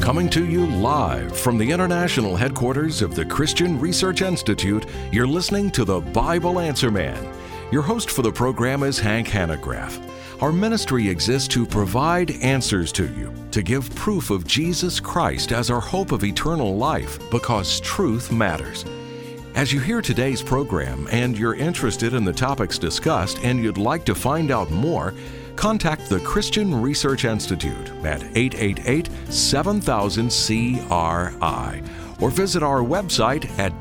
Coming to you live from the international headquarters of the Christian Research Institute, you're listening to the Bible Answer Man. Your host for the program is Hank Hanegraaff. Our ministry exists to provide answers to you, to give proof of Jesus Christ as our hope of eternal life, because truth matters. As you hear today's program and you're interested in the topics discussed and you'd like to find out more, contact the Christian Research Institute at 888-7000-CRI or visit our website at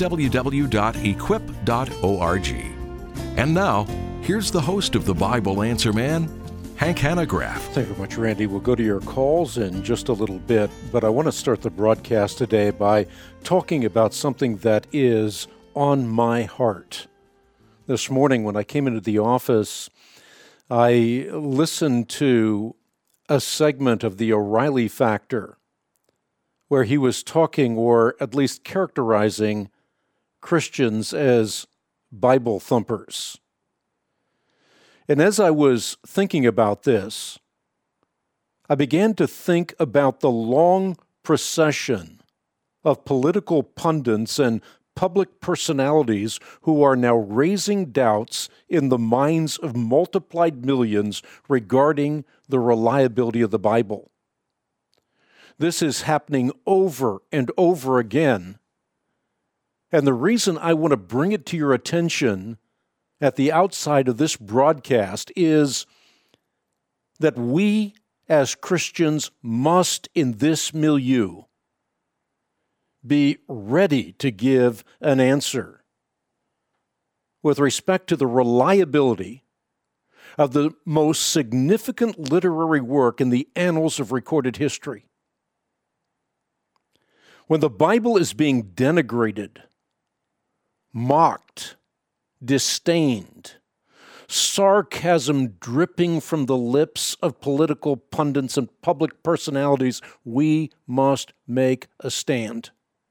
www.equip.org. And now, here's the host of the Bible Answer Man, Hank Hanegraaff. Thank you very much, Randy. We'll go to your calls in just a little bit, but I want to start the broadcast today by talking about something that is on my heart. This morning when I came into the office, I listened to a segment of the O'Reilly Factor where he was talking, or at least characterizing, Christians as Bible thumpers. And as I was thinking about this, I began to think about the long procession of political pundits and public personalities who are now raising doubts in the minds of multiplied millions regarding the reliability of the Bible. This is happening over and over again. And the reason I want to bring it to your attention at the outside of this broadcast is that we as Christians must, in this milieu, be ready to give an answer with respect to the reliability of the most significant literary work in the annals of recorded history. When the Bible is being denigrated, mocked, disdained, sarcasm dripping from the lips of political pundits and public personalities, we must make a stand.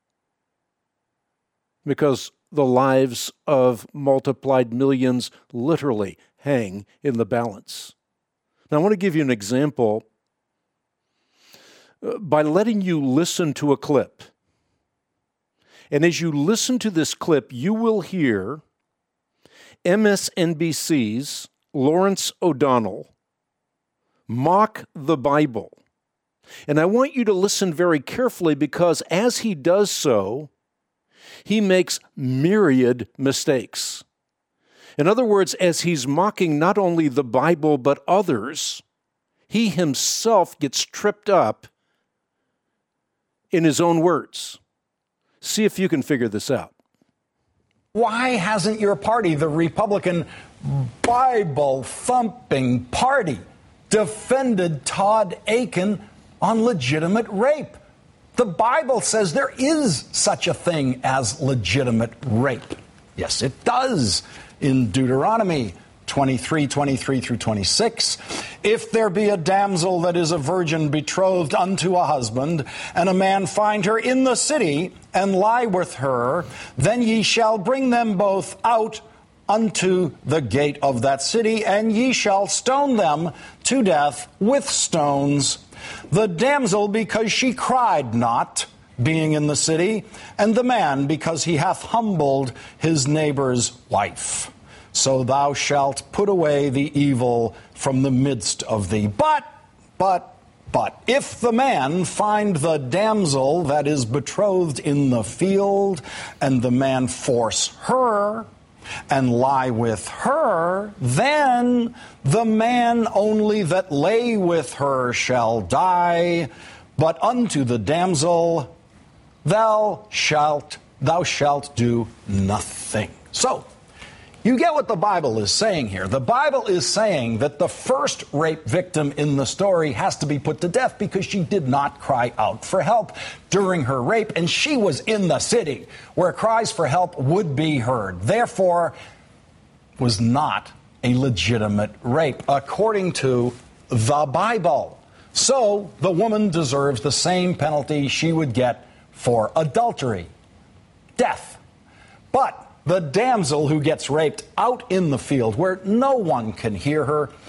Because the lives of multiplied millions literally hang in the balance. Now, I want to give you an example by letting you listen to a clip. And as you listen to this clip, you will hear MSNBC's Lawrence O'Donnell mock the Bible. And I want you to listen very carefully, because as he does so, he makes myriad mistakes. In other words, as he's mocking not only the Bible but others, he himself gets tripped up in his own words. See if you can figure this out. Why hasn't your party, the Republican Bible-thumping party, defended Todd Akin on legitimate rape? The Bible says there is such a thing as legitimate rape. Yes, it does. In Deuteronomy 23 through 26, if there be a damsel that is a virgin betrothed unto a husband, and a man find her in the city, and lie with her, then ye shall bring them both out unto the gate of that city, and ye shall stone them to death with stones. The damsel because she cried not, being in the city, and the man because he hath humbled his neighbor's wife. So thou shalt put away the evil from the midst of thee. But, if the man find the damsel that is betrothed in the field, and the man force her, and lie with her, then the man only that lay with her shall die, but unto the damsel thou shalt do nothing. So, you get what the Bible is saying here. The Bible is saying that the first rape victim in the story has to be put to death because she did not cry out for help during her rape, and she was in the city where cries for help would be heard. Therefore, was not a legitimate rape, according to the Bible. So, the woman deserves the same penalty she would get for adultery, death. But the damsel who gets raped out in the field where no one can hear her,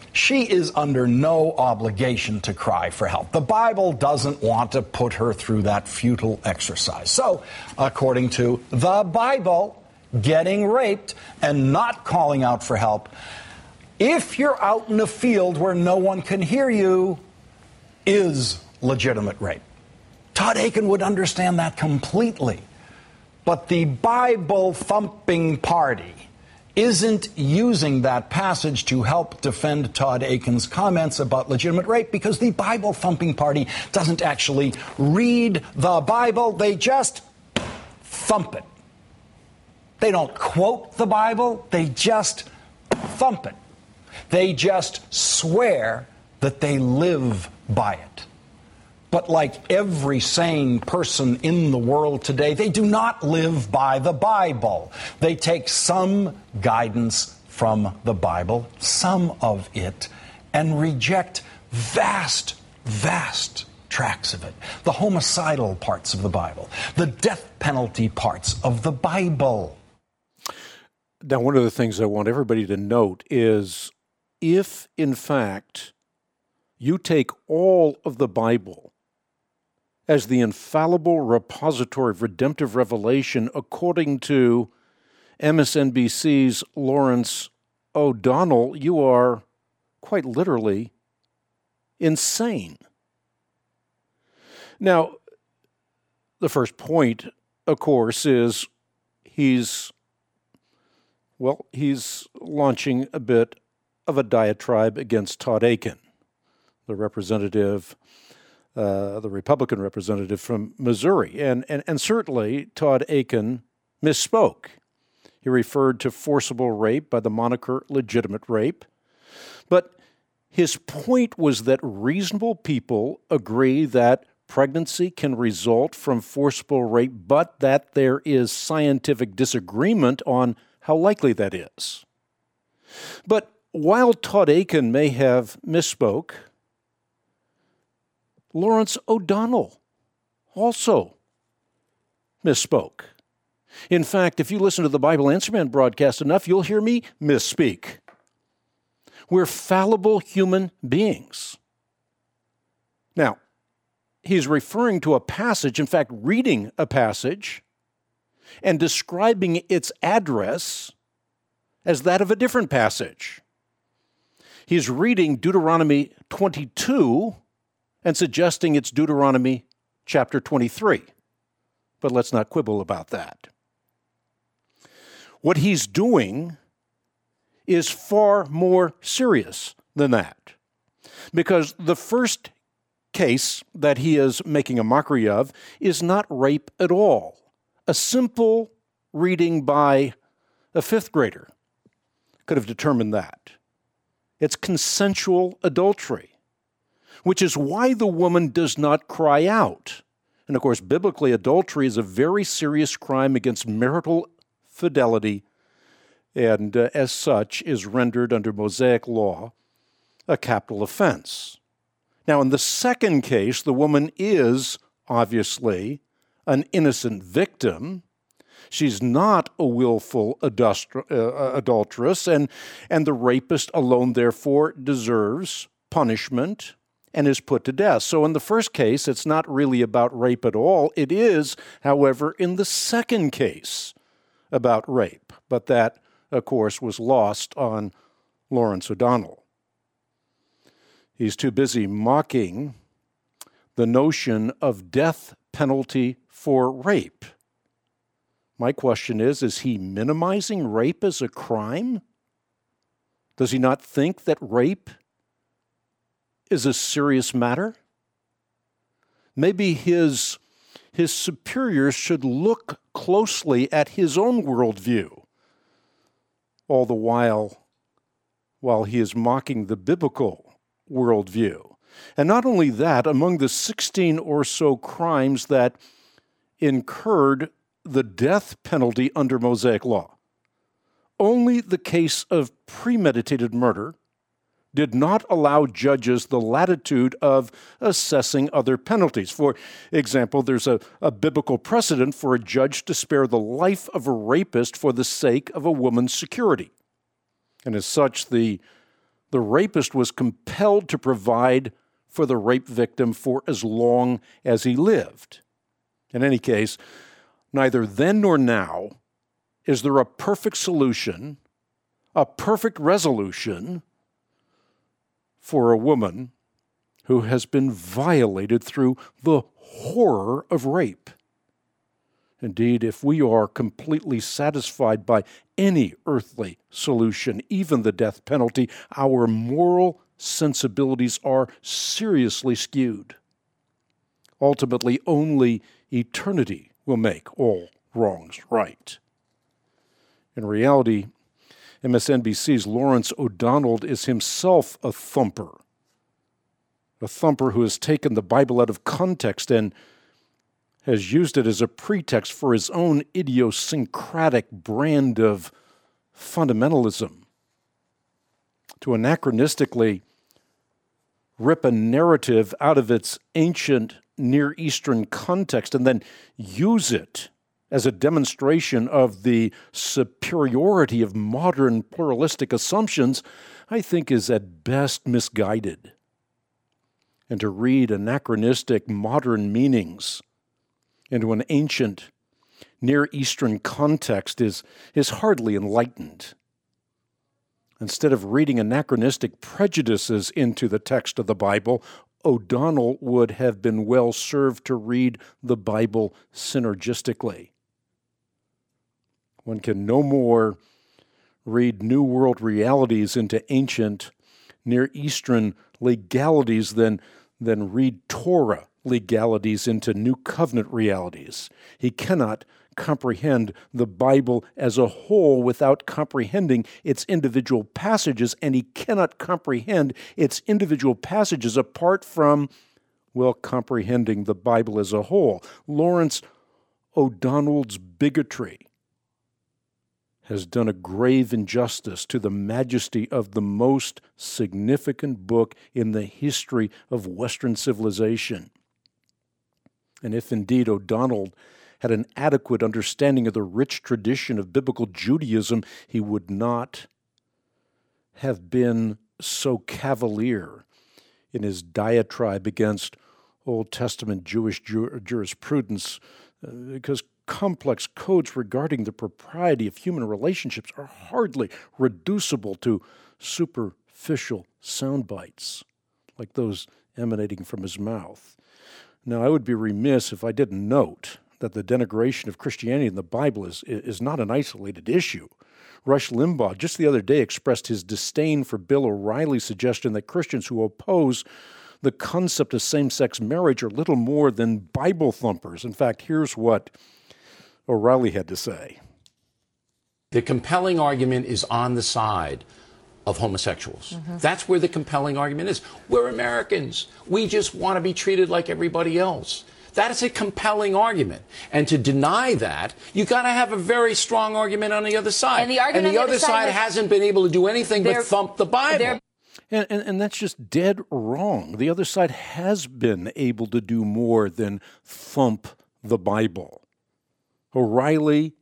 she is under no obligation to cry for help. The Bible doesn't want to put her through that futile exercise. So, according to the Bible, getting raped and not calling out for help, if you're out in a field where no one can hear you, is legitimate rape. Todd Akin would understand that completely. But the Bible-thumping party isn't using that passage to help defend Todd Akin's comments about legitimate rape, because the Bible-thumping party doesn't actually read the Bible. They just thump it. They don't quote the Bible. They just thump it. They just swear that they live by it. But like every sane person in the world today, they do not live by the Bible. They take some guidance from the Bible, some of it, and reject vast tracts of it. The homicidal parts of the Bible, the death penalty parts of the Bible. Now, one of the things I want everybody to note is if, in fact, you take all of the Bible as the infallible repository of redemptive revelation, according to MSNBC's Lawrence O'Donnell, you are quite literally insane. Now, the first point, of course, is he's launching a bit of a diatribe against Todd Akin, the Republican representative from Missouri. And certainly Todd Akin misspoke. He referred to forcible rape by the moniker legitimate rape. But his point was that reasonable people agree that pregnancy can result from forcible rape, but that there is scientific disagreement on how likely that is. But while Todd Akin may have misspoke, Lawrence O'Donnell also misspoke. In fact, if you listen to the Bible Answer Man broadcast enough, you'll hear me misspeak. We're fallible human beings. Now, he's referring to a passage, in fact, reading a passage, and describing its address as that of a different passage. He's reading Deuteronomy 22 and suggesting it's Deuteronomy chapter 23. But let's not quibble about that. What he's doing is far more serious than that, because the first case that he is making a mockery of is not rape at all. A simple reading by a fifth grader could have determined that. It's consensual adultery, which is why the woman does not cry out. And of course, biblically, adultery is a very serious crime against marital fidelity, and as such is rendered under Mosaic law a capital offense. Now, in the second case, the woman is obviously an innocent victim. She's not a willful adulteress, and the rapist alone, therefore, deserves punishment and is put to death. So in the first case, it's not really about rape at all. It is, however, in the second case about rape. But that, of course, was lost on Lawrence O'Donnell. He's too busy mocking the notion of death penalty for rape. My question is he minimizing rape as a crime? Does he not think that rape is a serious matter? Maybe his superiors should look closely at his own worldview, all the while he is mocking the biblical worldview. And not only that, among the 16 or so crimes that incurred the death penalty under Mosaic law, only the case of premeditated murder did not allow judges the latitude of assessing other penalties. For example, there's a biblical precedent for a judge to spare the life of a rapist for the sake of a woman's security. And as such, the the rapist was compelled to provide for the rape victim for as long as he lived. In any case, neither then nor now is there a perfect solution, a perfect resolution for a woman who has been violated through the horror of rape. Indeed, if we are completely satisfied by any earthly solution, even the death penalty, our moral sensibilities are seriously skewed. Ultimately, only eternity will make all wrongs right. In reality, MSNBC's Lawrence O'Donnell is himself a thumper who has taken the Bible out of context and has used it as a pretext for his own idiosyncratic brand of fundamentalism, to anachronistically rip a narrative out of its ancient Near Eastern context and then use it as a demonstration of the superiority of modern pluralistic assumptions, I think is at best misguided. And to read anachronistic modern meanings into an ancient Near Eastern context is hardly enlightened. Instead of reading anachronistic prejudices into the text of the Bible, O'Donnell would have been well served to read the Bible synergistically. One can no more read New World realities into ancient Near Eastern legalities than read Torah legalities into New Covenant realities. He cannot comprehend the Bible as a whole without comprehending its individual passages, and he cannot comprehend its individual passages apart from, comprehending the Bible as a whole. Lawrence O'Donnell's bigotry has done a grave injustice to the majesty of the most significant book in the history of Western civilization. And if indeed O'Donnell had an adequate understanding of the rich tradition of biblical Judaism, he would not have been so cavalier in his diatribe against Old Testament Jewish jurisprudence, because complex codes regarding the propriety of human relationships are hardly reducible to superficial sound bites like those emanating from his mouth. Now, I would be remiss if I didn't note that the denigration of Christianity in the Bible is not an isolated issue. Rush Limbaugh just the other day expressed his disdain for Bill O'Reilly's suggestion that Christians who oppose the concept of same-sex marriage are little more than Bible thumpers. In fact, here's what O'Reilly had to say. The compelling argument is on the side of homosexuals. That's where the compelling argument is. We're Americans. We just want to be treated like everybody else. That is a compelling argument. And to deny that, you got to have a very strong argument on the other side. And the other side hasn't been able to do anything but thump the Bible. And that's just dead wrong. The other side has been able to do more than thump the Bible. O'Reilly,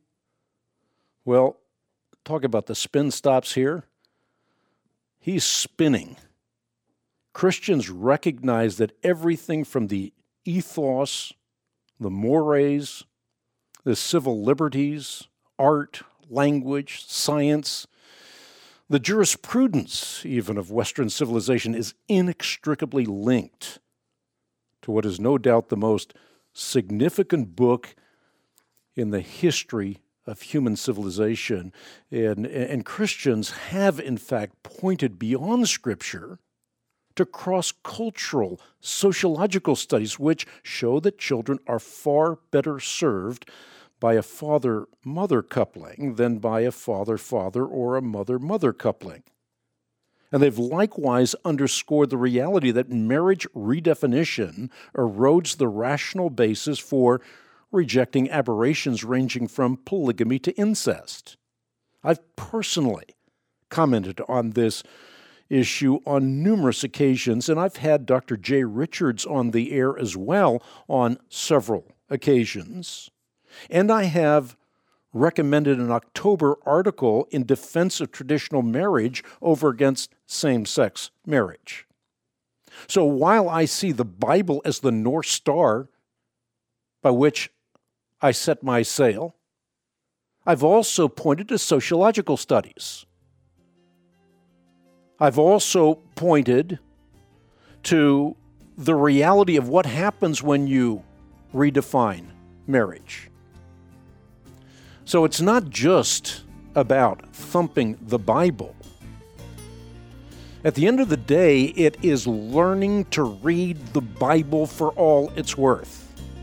talk about the spin stops here. He's spinning. Christians recognize that everything from the ethos, the mores, the civil liberties, art, language, science, the jurisprudence even of Western civilization is inextricably linked to what is no doubt the most significant book in the history of human civilization. And Christians have, in fact, pointed beyond Scripture to cross-cultural sociological studies which show that children are far better served by a father-mother coupling than by a father-father or a mother-mother coupling. And they've likewise underscored the reality that marriage redefinition erodes the rational basis for rejecting aberrations ranging from polygamy to incest. I've personally commented on this issue on numerous occasions, and I've had Dr. Jay Richards on the air as well on several occasions. And I have recommended an October article in defense of traditional marriage over against same-sex marriage. So while I see the Bible as the North Star by which I set my sail, I've also pointed to sociological studies. I've also pointed to the reality of what happens when you redefine marriage. So it's not just about thumping the Bible. At the end of the day, it is learning to read the Bible for all it's worth.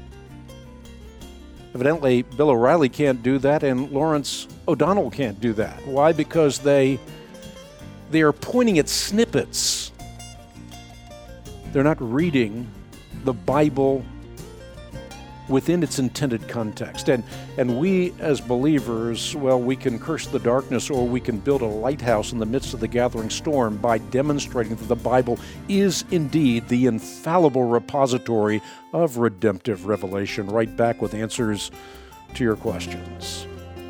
Evidently, Bill O'Reilly can't do that, and Lawrence O'Donnell can't do that. Why? Because they are pointing at snippets. They're not reading the Bible within its intended context. And we as believers, well, we can curse the darkness, or we can build a lighthouse in the midst of the gathering storm by demonstrating that the Bible is indeed the infallible repository of redemptive revelation, right back with answers to your questions.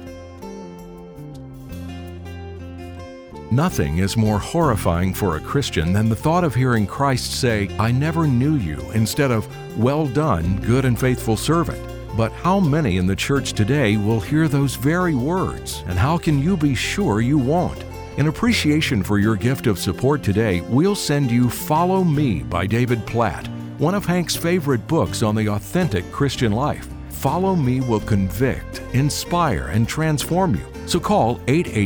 Nothing is more horrifying for a Christian than the thought of hearing Christ say, "I never knew you," instead of, "Well done, good and faithful servant." But how many in the church today will hear those very words, and how can you be sure you won't? In appreciation for your gift of support today, we'll send you Follow Me by David Platt, one of Hank's favorite books on the authentic Christian life. Follow Me will convict, inspire, and transform you. So call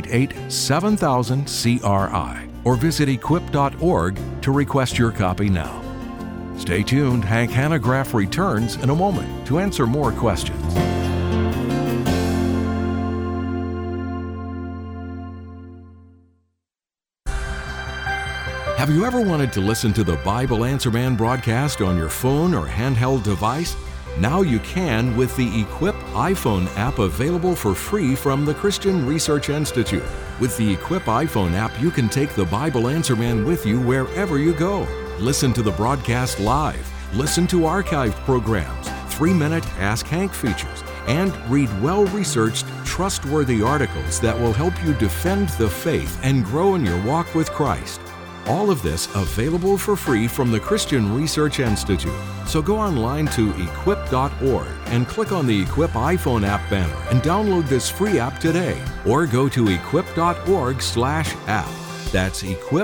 888-7000-CRI or visit equip.org to request your copy now. Stay tuned. Hank Hanegraaff returns in a moment to answer more questions. Have you ever wanted to listen to the Bible Answer Man broadcast on your phone or handheld device? Now you can with the Equip iPhone app, available for free from the Christian Research Institute. With the Equip iPhone app, you can take the Bible Answer Man with you wherever you go. Listen to the broadcast live, listen to archived programs, 3-minute Ask Hank features, and read well-researched, trustworthy articles that will help you defend the faith and grow in your walk with Christ. All of this available for free from the Christian Research Institute. So go online to equip.org and click on the Equip iPhone app banner and download this free app today. Or go to equip.org/app. That's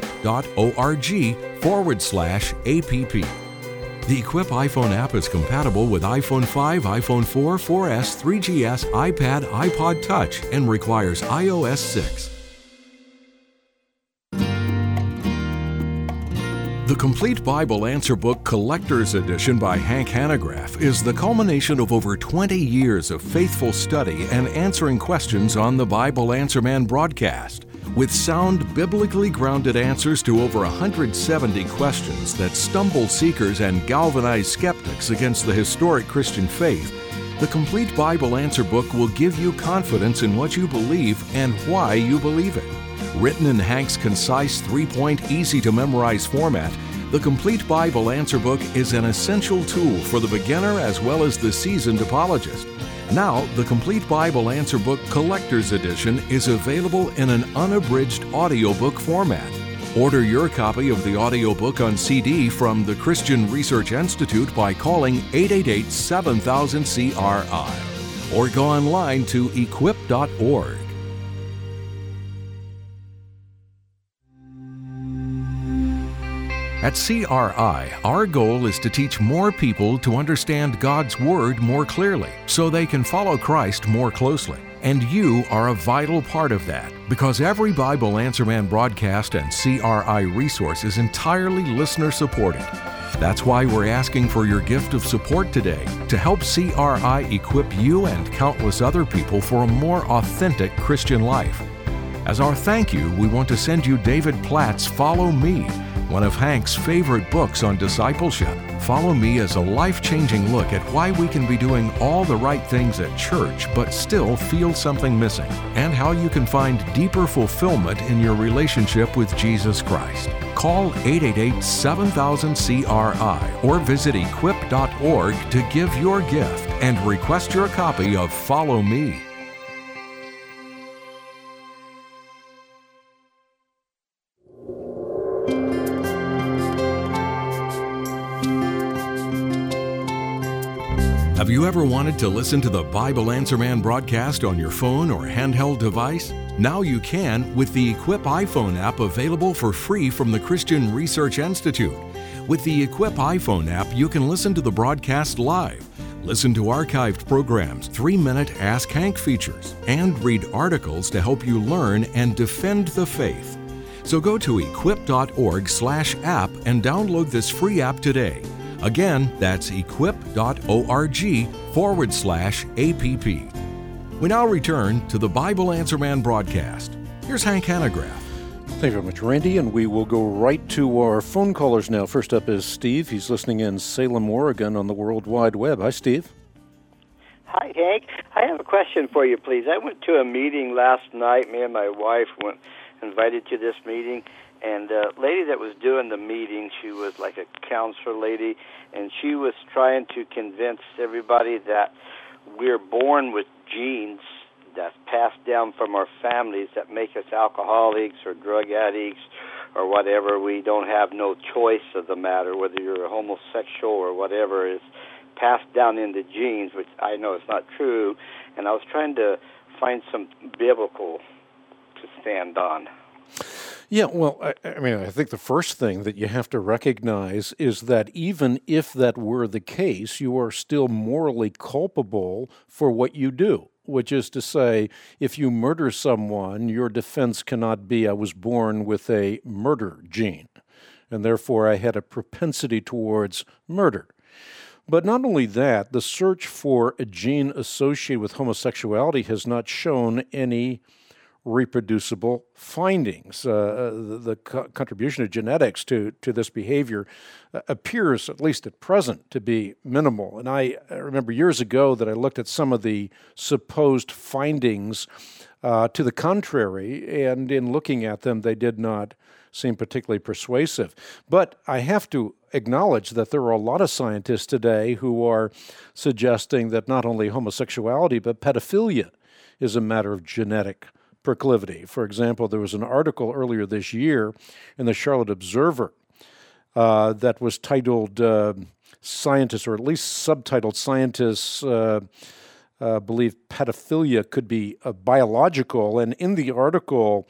equip.org/app. The Equip iPhone app is compatible with iPhone 5, iPhone 4, 4S, 3GS, iPad, iPod Touch, and requires iOS 6. The Complete Bible Answer Book Collector's Edition by Hank Hanegraaff is the culmination of over 20 years of faithful study and answering questions on the Bible Answer Man broadcast. With sound, biblically grounded answers to over 170 questions that stumble seekers and galvanize skeptics against the historic Christian faith, the Complete Bible Answer Book will give you confidence in what you believe and why you believe it. Written in Hank's concise, 3-point, easy-to-memorize format, the Complete Bible Answer Book is an essential tool for the beginner as well as the seasoned apologist. Now, the Complete Bible Answer Book Collector's Edition is available in an unabridged audiobook format. Order your copy of the audiobook on CD from the Christian Research Institute by calling 888-7000-CRI or go online to equip.org. At CRI, our goal is to teach more people to understand God's Word more clearly so they can follow Christ more closely. And you are a vital part of that, because every Bible Answer Man broadcast and CRI resource is entirely listener-supported. That's why we're asking for your gift of support today to help CRI equip you and countless other people for a more authentic Christian life. As our thank you, we want to send you David Platt's Follow Me, one of Hank's favorite books on discipleship. Follow Me is a life-changing look at why we can be doing all the right things at church but still feel something missing, and how you can find deeper fulfillment in your relationship with Jesus Christ. Call 888-7000-CRI or visit equip.org to give your gift and request your copy of Follow Me. Have you ever wanted to listen to the Bible Answer Man broadcast on your phone or handheld device? Now you can with the Equip iPhone app, available for free from the Christian Research Institute. With the Equip iPhone app, you can listen to the broadcast live, listen to archived programs, 3-minute Ask Hank features, and read articles to help you learn and defend the faith. So go to equip.org/app and download this free app today. Again, that's equip.org/app. We now return to the Bible Answer Man broadcast. Here's Hank Hanegraaff. Thank you very much, Randy, and we will go right to our phone callers now. First up is Steve. He's listening in Salem, Oregon on the World Wide Web. Hi, Steve. Hi, Hank. I have a question for you, please. I went to a meeting last night. Me and my wife went invited to this meeting, and the lady that was doing the meeting, she was like a counselor lady, and she was trying to convince everybody that we're born with genes that's passed down from our families that make us alcoholics or drug addicts or whatever. We don't have no choice of the matter, whether you're a homosexual or whatever is passed down in the genes, which I know is not true. And I was trying to find some biblical to stand on. Yeah, well, I think the first thing that you have to recognize is that even if that were the case, you are still morally culpable for what you do, which is to say, if you murder someone, your defense cannot be, I was born with a murder gene, and therefore I had a propensity towards murder. But not only that, the search for a gene associated with homosexuality has not shown any reproducible findings. The contribution of genetics to this behavior appears, at least at present, to be minimal. And I remember years ago that I looked at some of the supposed findings to the contrary, and in looking at them, they did not seem particularly persuasive. But I have to acknowledge that there are a lot of scientists today who are suggesting that not only homosexuality, but pedophilia is a matter of genetic proclivity. For example, there was an article earlier this year in the Charlotte Observer that was titled Scientists, or at least subtitled Scientists Believe Pedophilia Could Be Biological. And in the article,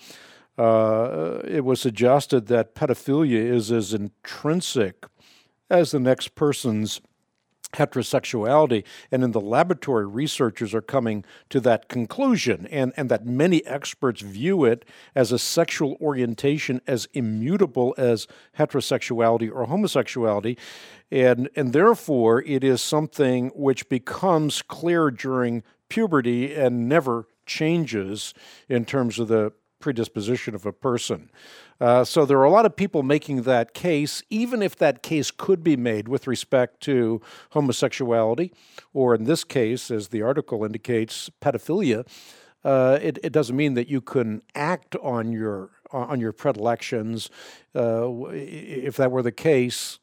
it was suggested that pedophilia is as intrinsic as the next person's heterosexuality, and in the laboratory, researchers are coming to that conclusion, and that many experts view it as a sexual orientation as immutable as heterosexuality or homosexuality, and therefore it is something which becomes clear during puberty and never changes in terms of the predisposition of a person. So there are a lot of people making that case, even if that case could be made with respect to homosexuality, or in this case, as the article indicates, pedophilia. It doesn't mean that you can act on your predilections. If that were the case,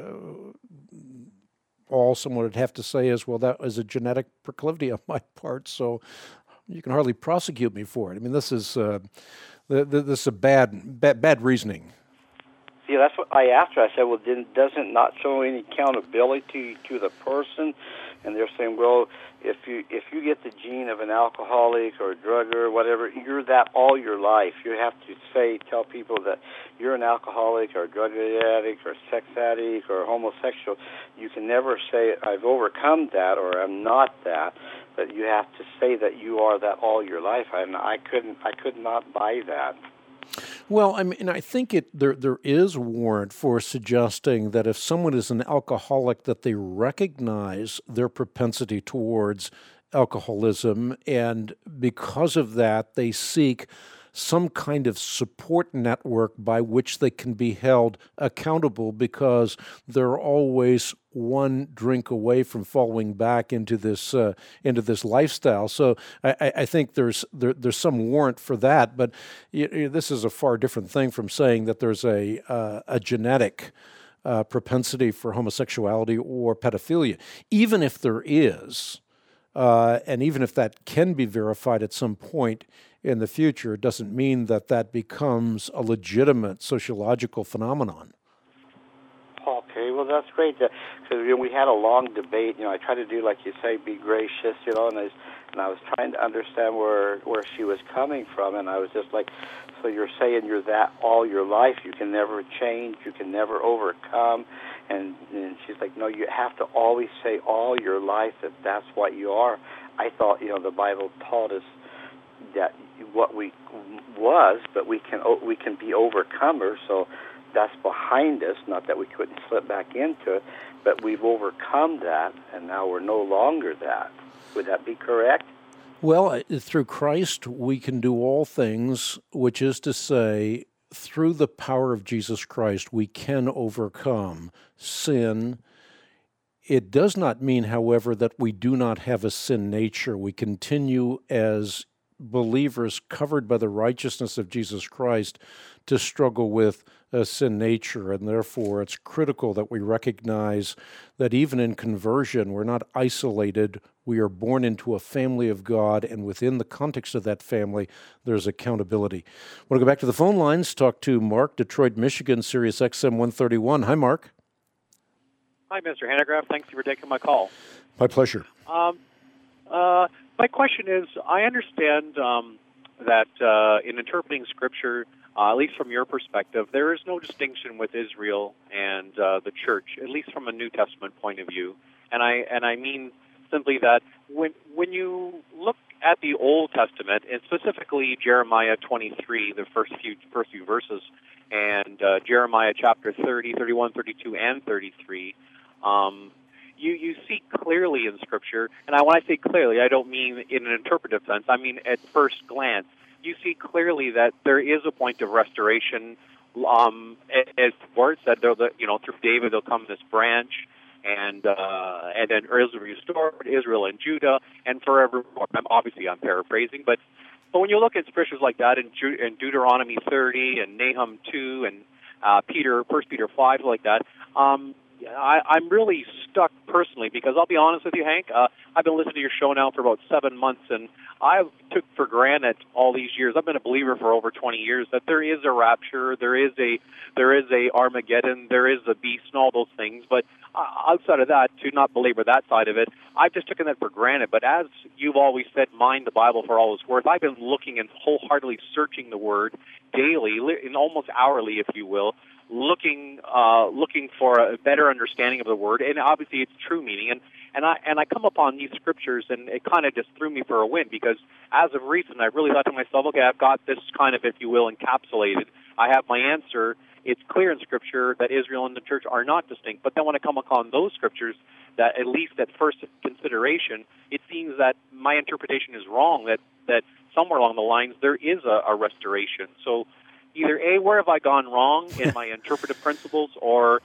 all someone would have to say is, well, that was a genetic proclivity on my part, so you can hardly prosecute me for it. I mean, this is a bad reasoning. See, that's what I asked her. I said, well, doesn't not show any accountability to the person? And they're saying, well, if you get the gene of an alcoholic or a drugger or whatever, you're that all your life. You have to tell people that you're an alcoholic or a drug addict or sex addict or homosexual. You can never say, I've overcome that or I'm not that. But you have to say that you are that all your life. And I could not buy that. Well, I mean, I think there is warrant for suggesting that if someone is an alcoholic, that they recognize their propensity towards alcoholism, and because of that, they seek some kind of support network by which they can be held accountable, because they're always one drink away from falling back into this lifestyle. So I think there's some warrant for that, but this is a far different thing from saying that there's a genetic propensity for homosexuality or pedophilia. Even if there is, and even if that can be verified at some point in the future, it doesn't mean that becomes a legitimate sociological phenomenon. Okay, well, that's great. Because we had a long debate. I try to do, like you say, be gracious, and I was trying to understand where she was coming from, and I was just like, so you're saying you're that all your life, you can never change, you can never overcome, and she's like, no, you have to always say all your life that that's what you are. I thought, the Bible taught us that what we was, but we can be overcomers, so that's behind us, not that we couldn't slip back into it, but we've overcome that, and now we're no longer that. Would that be correct? Well, through Christ, we can do all things, which is to say, through the power of Jesus Christ, we can overcome sin. It does not mean, however, that we do not have a sin nature. We continue as believers covered by the righteousness of Jesus Christ to struggle with a sin nature, and therefore it's critical that we recognize that even in conversion, we're not isolated. We are born into a family of God, and within the context of that family, there's accountability. I want to go back to the phone lines, talk to Mark, Detroit, Michigan, Sirius XM 131. Hi, Mark. Hi, Mr. Hanegraaff. Thanks for taking my call. My pleasure. My question is, I understand that in interpreting Scripture, at least from your perspective, there is no distinction with Israel and the church, at least from a New Testament point of view. And I mean simply that when you look at the Old Testament, and specifically Jeremiah 23, the first few verses, and Jeremiah chapter 30, 31, 32, and 33, you see clearly in Scripture, and when I say clearly, I don't mean in an interpretive sense. I mean at first glance, you see clearly that there is a point of restoration. As the word said, through David there'll come this branch, and then Israel restored, Israel and Judah, and forevermore. Obviously, I'm paraphrasing, but when you look at scriptures like that in Deuteronomy 30 and Nahum 2 and 1 Peter 5, like that, I'm really stuck personally, because I'll be honest with you, Hank, I've been listening to your show now for about 7 months, and I've took for granted all these years, I've been a believer for over 20 years, that there is a rapture, there is a Armageddon, there is a beast, and all those things. But outside of that, to not belabor that side of it, I've just taken that for granted. But as you've always said, mind the Bible for all it's worth, I've been looking and wholeheartedly searching the Word daily, and almost hourly, if you will, looking for a better understanding of the Word, and obviously its true meaning. And I come upon these scriptures, and it kind of just threw me for a win, because as of recent, I really thought to myself, okay, I've got this kind of, if you will, encapsulated. I have my answer. It's clear in Scripture that Israel and the church are not distinct. But then when I come upon those scriptures, that at least at first consideration, it seems that my interpretation is wrong, that somewhere along the lines there is a restoration. So either A, where have I gone wrong in my interpretive principles, or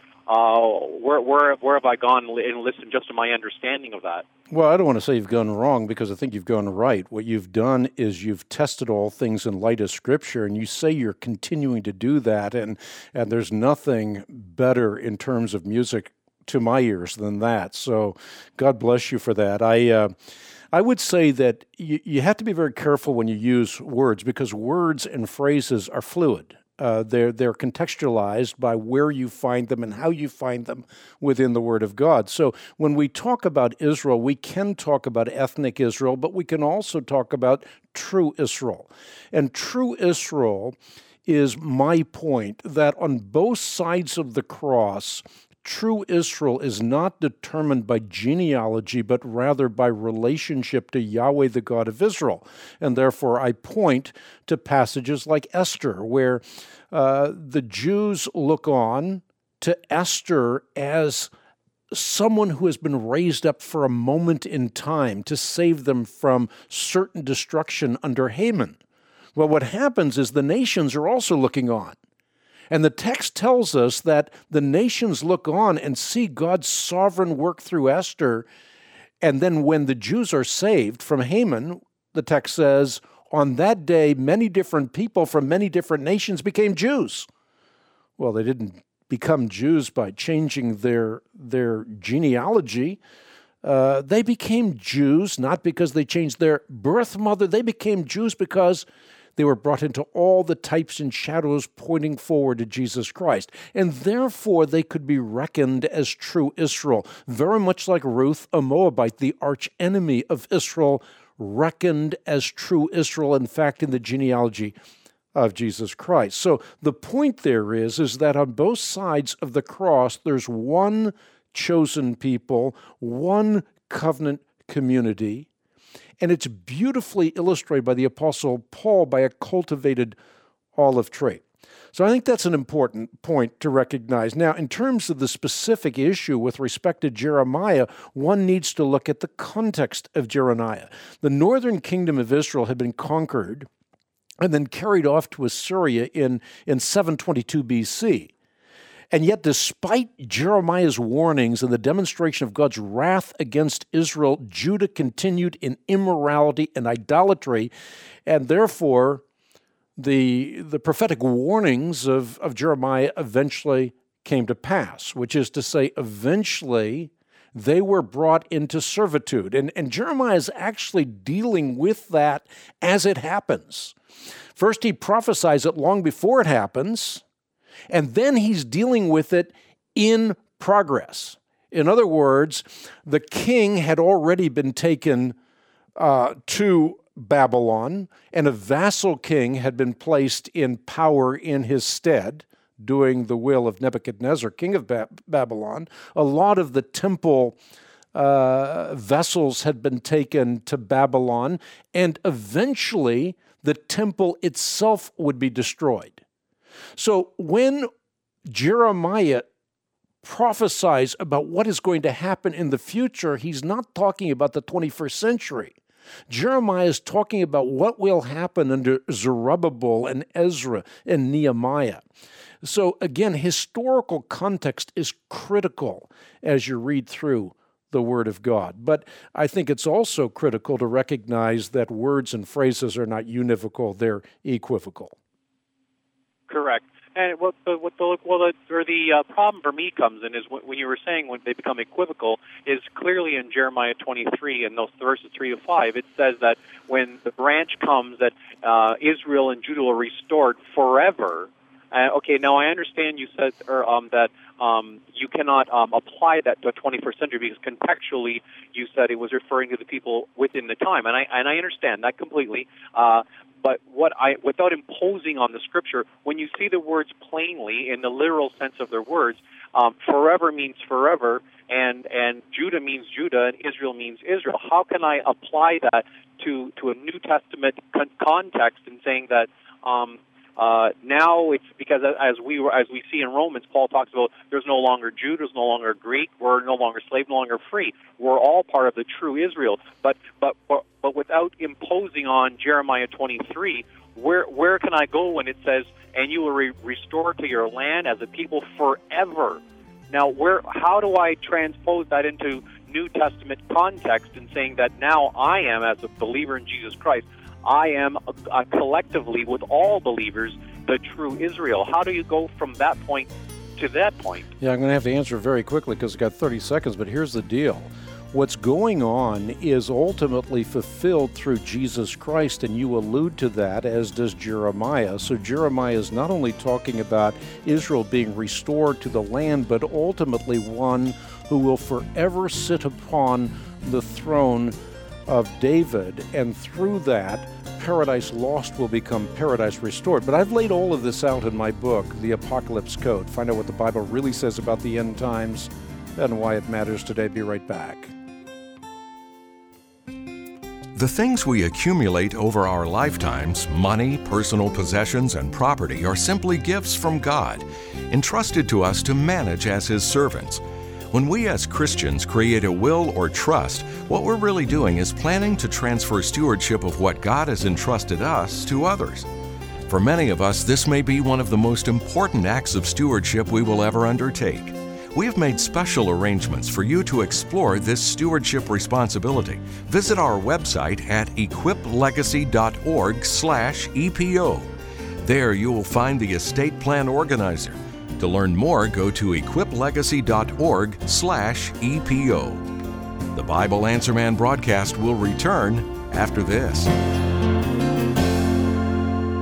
where have I gone and listened just to my understanding of that? Well, I don't want to say you've gone wrong, because I think you've gone right. What you've done is you've tested all things in light of Scripture, and you say you're continuing to do that, and there's nothing better in terms of music to my ears than that. So God bless you for that. I would say that you have to be very careful when you use words, because words and phrases are fluid. They're contextualized by where you find them and how you find them within the Word of God. So when we talk about Israel, we can talk about ethnic Israel, but we can also talk about true Israel. And true Israel is my point, that on both sides of the cross, true Israel is not determined by genealogy, but rather by relationship to Yahweh, the God of Israel. And therefore, I point to passages like Esther, where the Jews look on to Esther as someone who has been raised up for a moment in time to save them from certain destruction under Haman. Well, what happens is the nations are also looking on. And the text tells us that the nations look on and see God's sovereign work through Esther. And then when the Jews are saved from Haman, the text says, on that day, many different people from many different nations became Jews. Well, they didn't become Jews by changing their genealogy. They became Jews not because they changed their birth mother. They became Jews because They were brought into all the types and shadows pointing forward to Jesus Christ. And therefore, they could be reckoned as true Israel, very much like Ruth, a Moabite, the archenemy of Israel, reckoned as true Israel, in fact, in the genealogy of Jesus Christ. So the point there is that on both sides of the cross, there's one chosen people, one covenant community, and it's beautifully illustrated by the Apostle Paul by a cultivated olive tree. So I think that's an important point to recognize. Now, in terms of the specific issue with respect to Jeremiah, one needs to look at the context of Jeremiah. The northern kingdom of Israel had been conquered and then carried off to Assyria in 722 BC. And yet, despite Jeremiah's warnings and the demonstration of God's wrath against Israel, Judah continued in immorality and idolatry, and therefore the prophetic warnings of Jeremiah eventually came to pass, which is to say, eventually they were brought into servitude. And Jeremiah is actually dealing with that as it happens. First, he prophesies it long before it happens, and then he's dealing with it in progress. In other words, the king had already been taken to Babylon, and a vassal king had been placed in power in his stead, doing the will of Nebuchadnezzar, king of Babylon. A lot of the temple vessels had been taken to Babylon, and eventually the temple itself would be destroyed. So when Jeremiah prophesies about what is going to happen in the future, he's not talking about the 21st century. Jeremiah is talking about what will happen under Zerubbabel and Ezra and Nehemiah. So again, historical context is critical as you read through the Word of God. But I think it's also critical to recognize that words and phrases are not univocal, they're equivocal. Correct. And the problem for me comes in is when you were saying when they become equivocal is clearly in Jeremiah 23 and those verses 3 to 5. It says that when the branch comes that Israel and Judah are restored forever. Okay, now I understand you said that you cannot apply that to the 21st century because contextually you said it was referring to the people within the time, and I understand that completely. But without imposing on the Scripture, when you see the words plainly in the literal sense of their words, forever means forever, and Judah means Judah, and Israel means Israel. How can I apply that to a New Testament context and saying that now it's because as we see in Romans, Paul talks about there's no longer Jew, there's no longer Greek, we're no longer slave, no longer free. We're all part of the true Israel. But without imposing on Jeremiah 23, where can I go when it says, and you will restore to your land as a people forever? Now, how do I transpose that into New Testament context and saying that now I am, as a believer in Jesus Christ, I am collectively with all believers the true Israel? How do you go from that point to that point? Yeah, I'm going to have to answer very quickly because I've got 30 seconds, but here's the deal. What's going on is ultimately fulfilled through Jesus Christ, and you allude to that, as does Jeremiah. So Jeremiah is not only talking about Israel being restored to the land, but ultimately one who will forever sit upon the throne of David, and through that, paradise lost will become paradise restored. But I've laid all of this out in my book, The Apocalypse Code. Find out what the Bible really says about the end times and why it matters today. Be right back. The things we accumulate over our lifetimes, money, personal possessions, and property, are simply gifts from God, entrusted to us to manage as His servants. When we as Christians create a will or trust, what we're really doing is planning to transfer stewardship of what God has entrusted us to others. For many of us, this may be one of the most important acts of stewardship we will ever undertake. We have made special arrangements for you to explore this stewardship responsibility. Visit our website at equiplegacy.org/EPO. There you will find the estate plan organizer. To learn more, go to equiplegacy.org/EPO. The Bible Answer Man broadcast will return after this.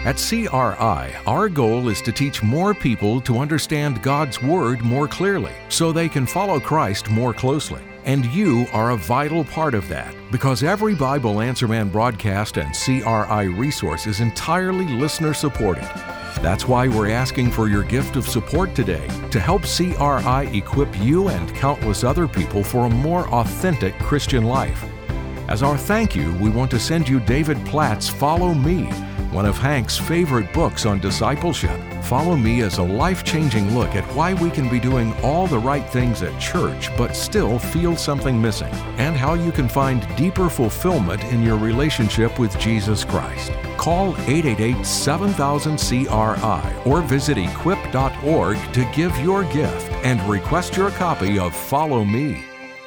At CRI, our goal is to teach more people to understand God's Word more clearly so they can follow Christ more closely. And you are a vital part of that because every Bible Answer Man broadcast and CRI resource is entirely listener-supported. That's why we're asking for your gift of support today to help CRI equip you and countless other people for a more authentic Christian life. As our thank you, we want to send you David Platt's Follow Me, one of Hank's favorite books on discipleship. Follow Me is a life-changing look at why we can be doing all the right things at church but still feel something missing, and how you can find deeper fulfillment in your relationship with Jesus Christ. Call 888-7000-CRI or visit equip.org to give your gift and request your copy of Follow Me.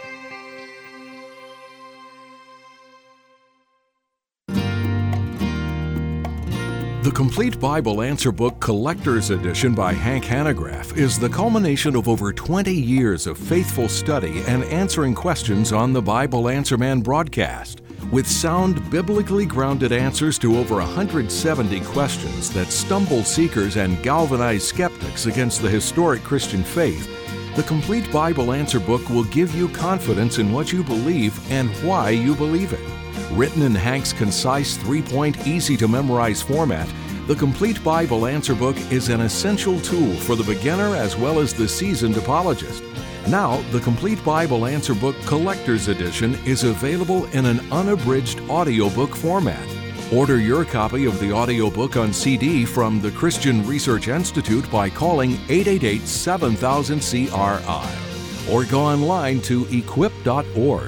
The Complete Bible Answer Book Collector's Edition by Hank Hanegraaff is the culmination of over 20 years of faithful study and answering questions on the Bible Answer Man broadcast. With sound, biblically grounded answers to over 170 questions that stumble seekers and galvanize skeptics against the historic Christian faith, the Complete Bible Answer Book will give you confidence in what you believe and why you believe it. Written in Hank's concise, 3-point, easy-to-memorize format, the Complete Bible Answer Book is an essential tool for the beginner as well as the seasoned apologist. Now, the Complete Bible Answer Book Collector's Edition is available in an unabridged audiobook format. Order your copy of the audiobook on CD from the Christian Research Institute by calling 888-7000-CRI or go online to equip.org.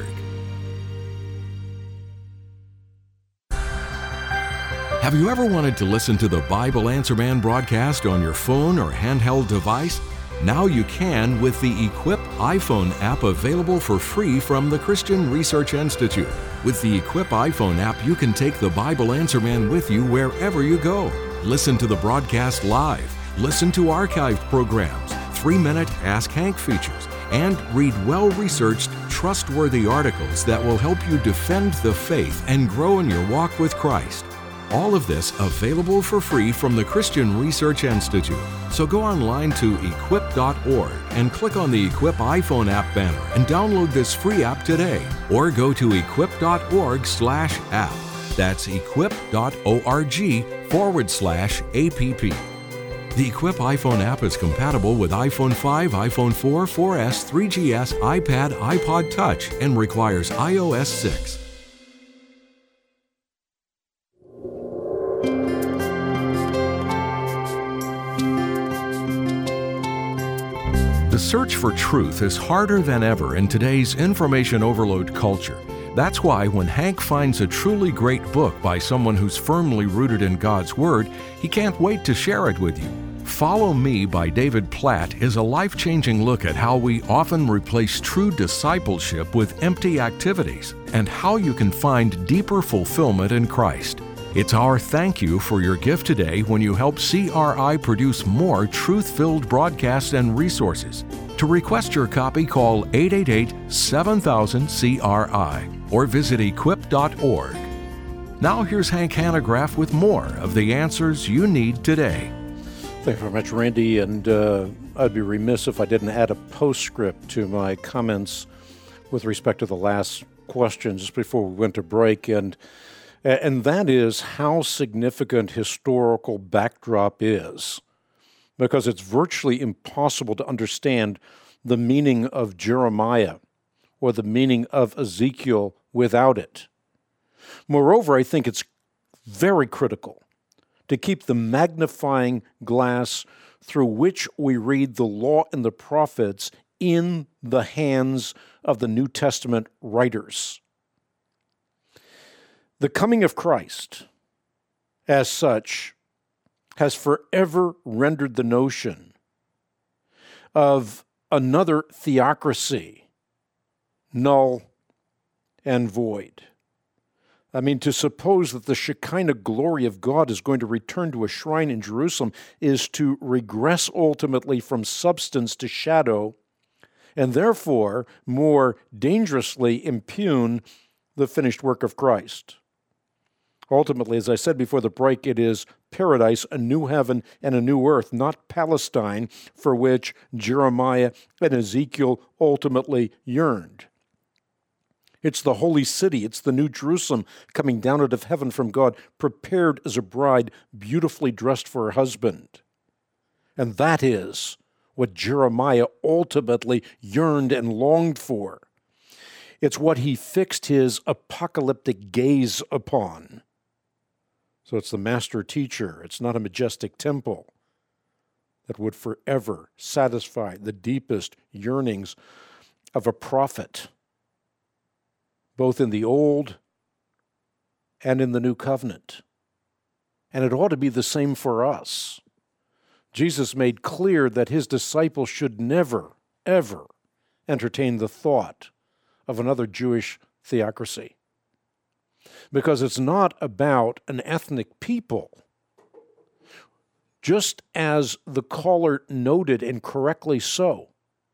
Have you ever wanted to listen to the Bible Answer Man broadcast on your phone or handheld device? Now you can with the Equip iPhone app available for free from the Christian Research Institute. With the Equip iPhone app, you can take the Bible Answer Man with you wherever you go. Listen to the broadcast live, listen to archived programs, 3-minute Ask Hank features, and read well-researched, trustworthy articles that will help you defend the faith and grow in your walk with Christ. All of this available for free from the Christian Research Institute. So go online to equip.org and click on the Equip iPhone app banner and download this free app today. Or go to equip.org/app. That's equip.org/app. The Equip iPhone app is compatible with iPhone 5, iPhone 4, 4S, 3GS, iPad, iPod Touch, and requires iOS 6. The search for truth is harder than ever in today's information overload culture. That's why when Hank finds a truly great book by someone who's firmly rooted in God's Word, he can't wait to share it with you. Follow Me by David Platt is a life-changing look at how we often replace true discipleship with empty activities and how you can find deeper fulfillment in Christ. It's our thank you for your gift today when you help CRI produce more truth-filled broadcasts and resources. To request your copy, call 888-7000-CRI or visit equip.org. Now here's Hank Hanegraaff with more of the answers you need today. Thank you very much, Randy, and I'd be remiss if I didn't add a postscript to my comments with respect to the last question just before we went to break, and that is how significant historical backdrop is, because it's virtually impossible to understand the meaning of Jeremiah or the meaning of Ezekiel without it. Moreover, I think it's very critical to keep the magnifying glass through which we read the law and the prophets in the hands of the New Testament writers. The coming of Christ, as such, has forever rendered the notion of another theocracy null and void. I mean, to suppose that the Shekinah glory of God is going to return to a shrine in Jerusalem is to regress ultimately from substance to shadow, and therefore more dangerously impugn the finished work of Christ. Ultimately, as I said before the break, it is paradise, a new heaven and a new earth, not Palestine, for which Jeremiah and Ezekiel ultimately yearned. It's the holy city. It's the new Jerusalem coming down out of heaven from God, prepared as a bride, beautifully dressed for her husband. And that is what Jeremiah ultimately yearned and longed for. It's what he fixed his apocalyptic gaze upon. So it's the master teacher. It's not a majestic temple that would forever satisfy the deepest yearnings of a prophet, both in the Old and in the New Covenant. And it ought to be the same for us. Jesus made clear that his disciples should never, ever entertain the thought of another Jewish theocracy. Because it's not about an ethnic people. Just as the caller noted, and correctly so,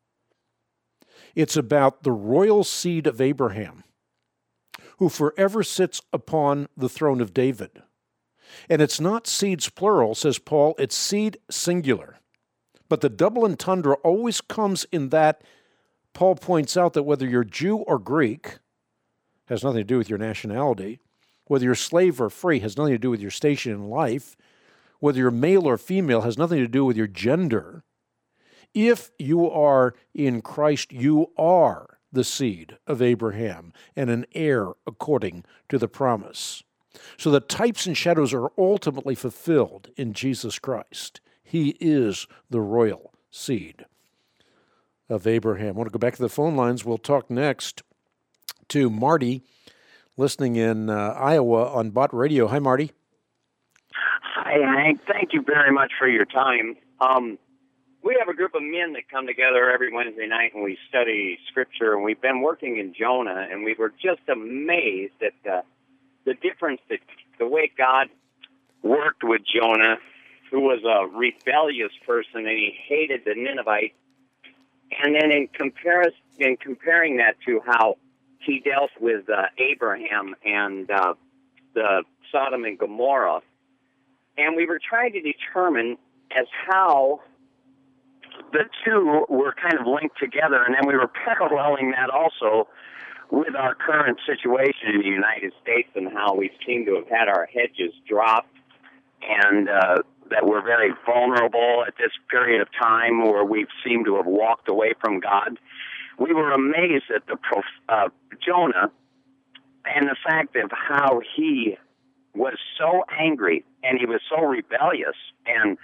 it's about the royal seed of Abraham, who forever sits upon the throne of David. And it's not seeds plural, says Paul, it's seed singular. But the double entendre always comes in that Paul points out that whether you're Jew or Greek, has nothing to do with your nationality. Whether you're slave or free has nothing to do with your station in life. Whether you're male or female has nothing to do with your gender. If you are in Christ, you are the seed of Abraham and an heir according to the promise. So the types and shadows are ultimately fulfilled in Jesus Christ. He is the royal seed of Abraham. I want to go back to the phone lines. We'll talk next to Marty, listening in Iowa on Bott Radio. Hi, Marty. Hi, Hank. Thank you very much for your time. We have a group of men that come together every Wednesday night and we study Scripture, and we've been working in Jonah, and we were just amazed at the difference, that the way God worked with Jonah, who was a rebellious person, and he hated the Ninevites. And then in comparing that to how he dealt with Abraham and the Sodom and Gomorrah, and we were trying to determine as how the two were kind of linked together, and then we were paralleling that also with our current situation in the United States and how we seem to have had our hedges dropped, and that we're very vulnerable at this period of time where we seem to have walked away from God. We were amazed at the Jonah and the fact of how he was so angry and he was so rebellious, and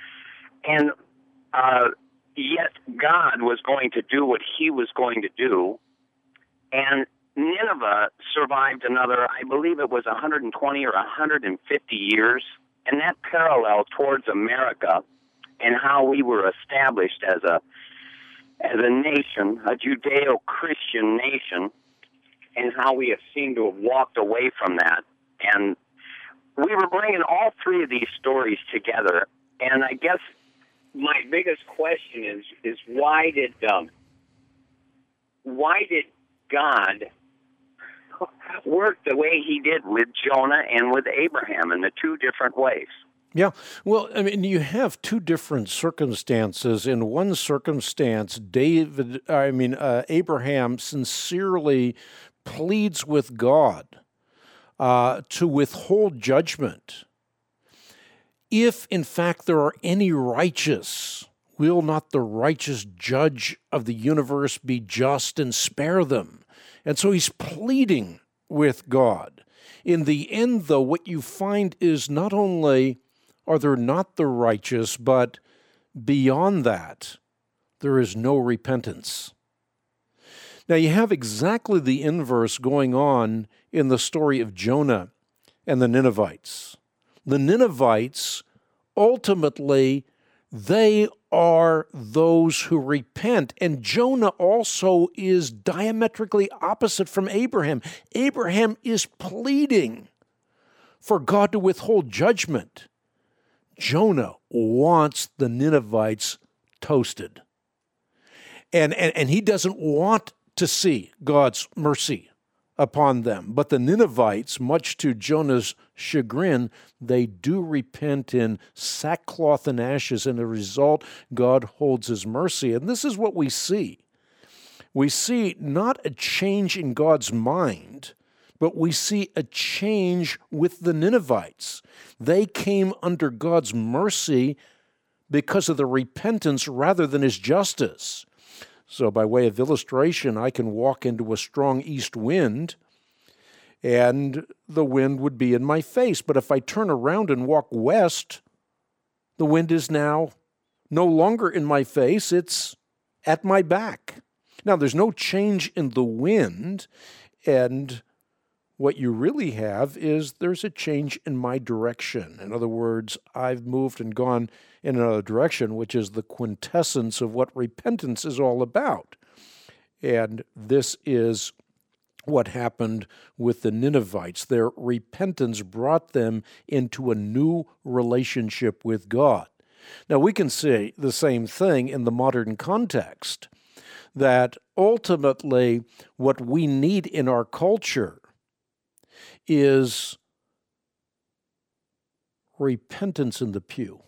yet God was going to do what he was going to do, and Nineveh survived another, I believe it was 120 or 150 years, and that parallel towards America and how we were established as a nation, a Judeo-Christian nation, and how we have seemed to have walked away from that. And we were bringing all three of these stories together, and I guess my biggest question is why did God work the way he did with Jonah and with Abraham in the two different ways? Well, I mean, you have two different circumstances. In one circumstance, Abraham sincerely pleads with God to withhold judgment. If, in fact, there are any righteous, will not the righteous judge of the universe be just and spare them? And so he's pleading with God. In the end, though, what you find is not only are there not the righteous, but beyond that, there is no repentance. Now, you have exactly the inverse going on in the story of Jonah and the Ninevites. The Ninevites, ultimately, they are those who repent. And Jonah also is diametrically opposite from Abraham. Abraham is pleading for God to withhold judgment. Jonah wants the Ninevites toasted. And he doesn't want to see God's mercy upon them. But the Ninevites, much to Jonah's chagrin, they do repent in sackcloth and ashes, and as a result, God holds his mercy. And this is what we see. We see not a change in God's mind, but we see a change with the Ninevites. They came under God's mercy because of the repentance rather than his justice. So by way of illustration, I can walk into a strong east wind, and the wind would be in my face. But if I turn around and walk west, the wind is now no longer in my face, it's at my back. Now, there's no change in the wind, and what you really have is there's a change in my direction. In other words, I've moved and gone in another direction, which is the quintessence of what repentance is all about. And this is what happened with the Ninevites. Their repentance brought them into a new relationship with God. Now, we can say the same thing in the modern context, that ultimately what we need in our culture is repentance in the pew.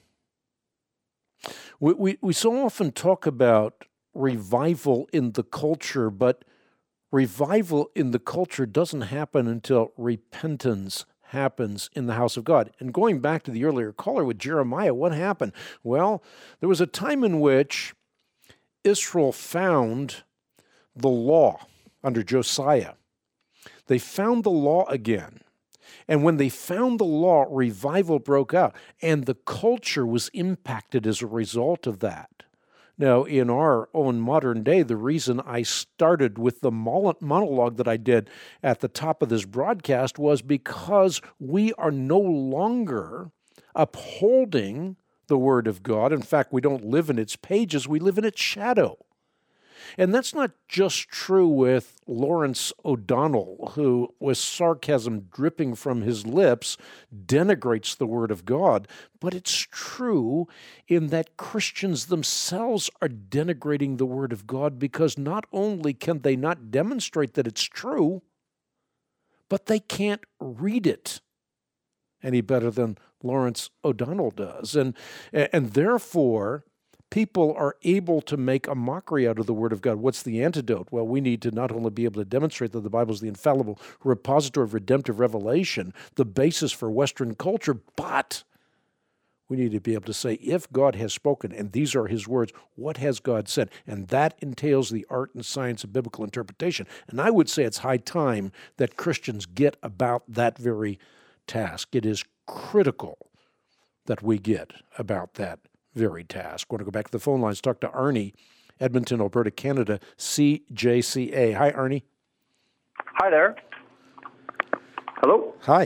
We so often talk about revival in the culture, but revival in the culture doesn't happen until repentance happens in the house of God. And going back to the earlier caller with Jeremiah, what happened? Well, there was a time in which Israel found the law under Josiah. They found the law again. And when they found the law, revival broke out. And the culture was impacted as a result of that. Now, in our own modern day, the reason I started with the monologue that I did at the top of this broadcast was because we are no longer upholding the Word of God. In fact, we don't live in its pages, we live in its shadow. And that's not just true with Lawrence O'Donnell, who, with sarcasm dripping from his lips, denigrates the Word of God, but it's true in that Christians themselves are denigrating the Word of God because not only can they not demonstrate that it's true, but they can't read it any better than Lawrence O'Donnell does. And therefore, people are able to make a mockery out of the Word of God. What's the antidote? Well, we need to not only be able to demonstrate that the Bible is the infallible repository of redemptive revelation, the basis for Western culture, but we need to be able to say, if God has spoken, and these are his words, what has God said? And that entails the art and science of biblical interpretation. And I would say it's high time that Christians get about that very task. It is critical that we get about that very task. I want to go back to the phone lines, talk to Arnie, Edmonton, Alberta, Canada, CJCA. Hi, Arnie. Hi there. Hello. Hi.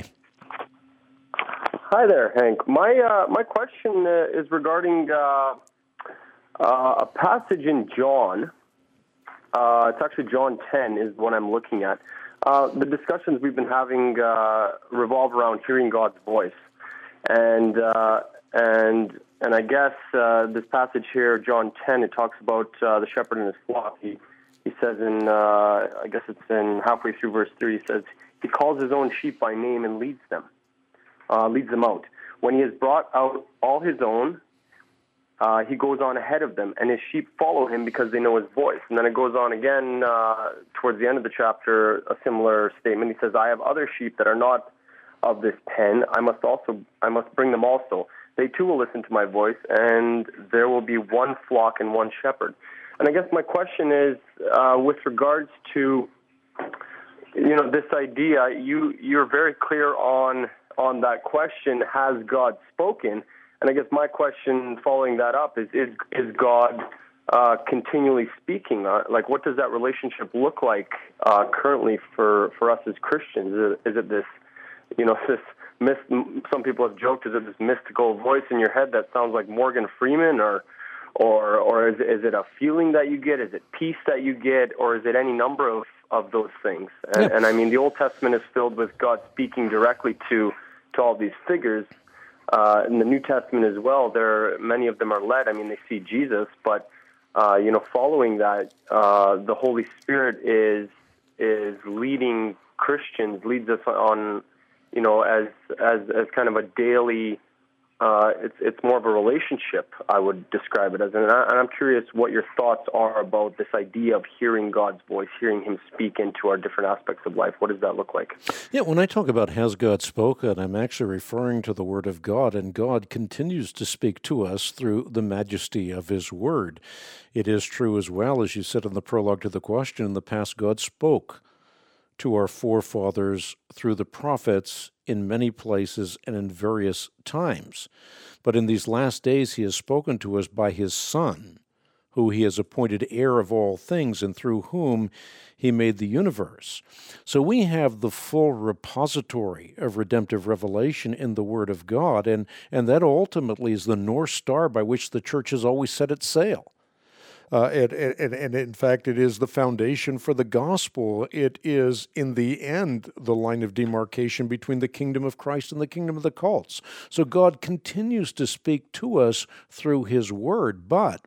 Hi there, Hank. My question is regarding a passage in John. It's actually John 10 is what I'm looking at. The discussions we've been having revolve around hearing God's voice, and I guess this passage here, John 10, it talks about the shepherd and his flock. He says in, I guess it's in halfway through verse 3, he says, he calls his own sheep by name and leads them out. When he has brought out all his own, he goes on ahead of them, and his sheep follow him because they know his voice. And then it goes on again towards the end of the chapter, a similar statement. He says, I have other sheep that are not of this pen. I must bring them also. They too will listen to my voice, and there will be one flock and one shepherd. And I guess my question is, with regards to, this idea, you're very clear on that question, has God spoken? And I guess my question following that up is God continually speaking? What does that relationship look like currently for us as Christians? Is it this, some people have joked, is it this mystical voice in your head that sounds like Morgan Freeman, or is it a feeling that you get? Is it peace that you get, or is it any number of those things? And I mean, the Old Testament is filled with God speaking directly to all these figures. In the New Testament as well, many of them are led. I mean, they see Jesus, but following that, the Holy Spirit is leading Christians leads us on, as kind of a daily. It's more of a relationship, I would describe it as. And I'm curious what your thoughts are about this idea of hearing God's voice, hearing Him speak into our different aspects of life. What does that look like? Yeah, when I talk about has God spoken, I'm actually referring to the Word of God, and God continues to speak to us through the majesty of His Word. It is true as well, as you said in the prologue to the question, in the past God spoke to our forefathers through the prophets in many places and in various times. But in these last days He has spoken to us by His Son, who He has appointed heir of all things and through whom He made the universe. So we have the full repository of redemptive revelation in the Word of God, and that ultimately is the North Star by which the church has always set its sail. And in fact, it is the foundation for the gospel. It is, in the end, the line of demarcation between the kingdom of Christ and the kingdom of the cults. So God continues to speak to us through His Word. But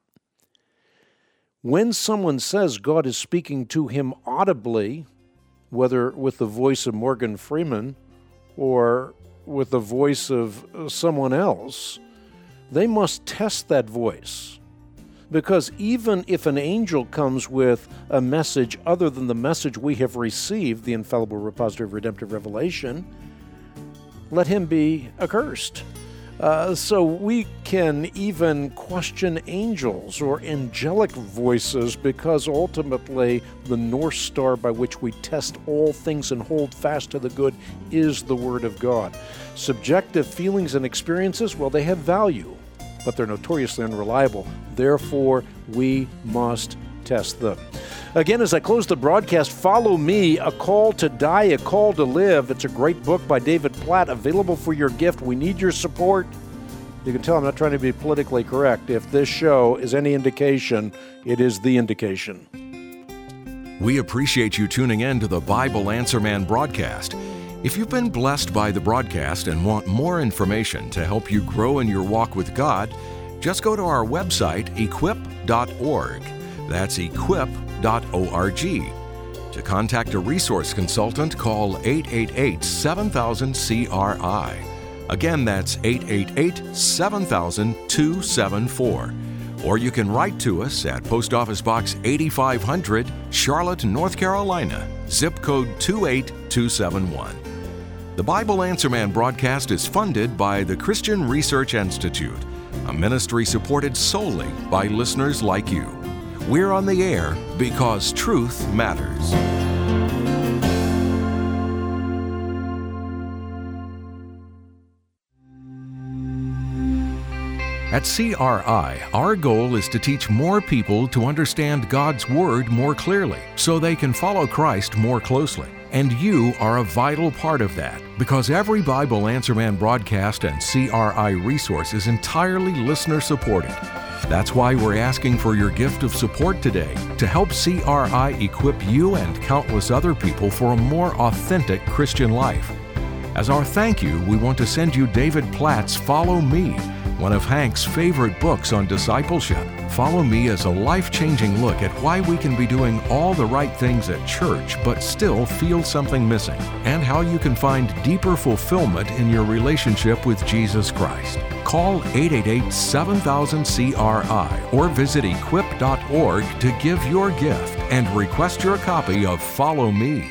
when someone says God is speaking to him audibly, whether with the voice of Morgan Freeman or with the voice of someone else, they must test that voice. Because even if an angel comes with a message other than the message we have received, the infallible repository of redemptive revelation, let him be accursed. So we can even question angels or angelic voices, because ultimately the North Star by which we test all things and hold fast to the good is the Word of God. Subjective feelings and experiences, well, they have value, but they're notoriously unreliable. Therefore, we must test them. Again, as I close the broadcast, Follow Me, A Call to Die, A Call to Live. It's a great book by David Platt, available for your gift. We need your support. You can tell I'm not trying to be politically correct. If this show is any indication, it is the indication. We appreciate you tuning in to the Bible Answer Man broadcast. If you've been blessed by the broadcast and want more information to help you grow in your walk with God, just go to our website, equip.org. That's equip.org. To contact a resource consultant, call 888-7000-CRI. Again, that's 888-7000-274. Or you can write to us at Post Office Box 8500, Charlotte, North Carolina, zip code 28271. The Bible Answer Man broadcast is funded by the Christian Research Institute, a ministry supported solely by listeners like you. We're on the air because truth matters. At CRI, our goal is to teach more people to understand God's Word more clearly so they can follow Christ more closely. And you are a vital part of that, because every Bible Answer Man broadcast and CRI resource is entirely listener-supported. That's why we're asking for your gift of support today to help CRI equip you and countless other people for a more authentic Christian life. As our thank you, we want to send you David Platt's Follow Me, one of Hank's favorite books on discipleship. Follow Me is a life-changing look at why we can be doing all the right things at church but still feel something missing, and how you can find deeper fulfillment in your relationship with Jesus Christ. Call 888-7000-CRI or visit equip.org to give your gift and request your copy of Follow Me.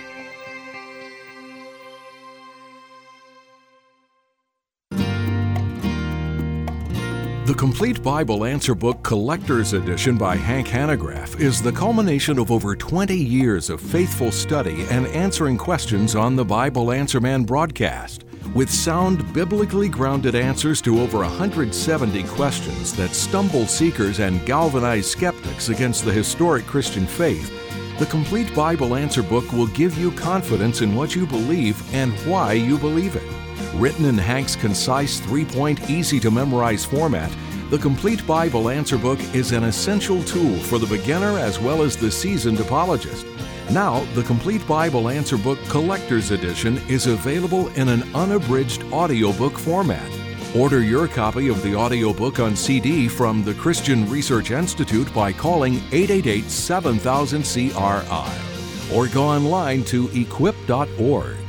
The Complete Bible Answer Book Collector's Edition by Hank Hanegraaff is the culmination of over 20 years of faithful study and answering questions on the Bible Answer Man broadcast. With sound, biblically grounded answers to over 170 questions that stumble seekers and galvanize skeptics against the historic Christian faith, the Complete Bible Answer Book will give you confidence in what you believe and why you believe it. Written in Hank's concise, 3-point, easy-to-memorize format, the Complete Bible Answer Book is an essential tool for the beginner as well as the seasoned apologist. Now, the Complete Bible Answer Book Collector's Edition is available in an unabridged audiobook format. Order your copy of the audiobook on CD from the Christian Research Institute by calling 888-7000-CRI. or go online to equip.org.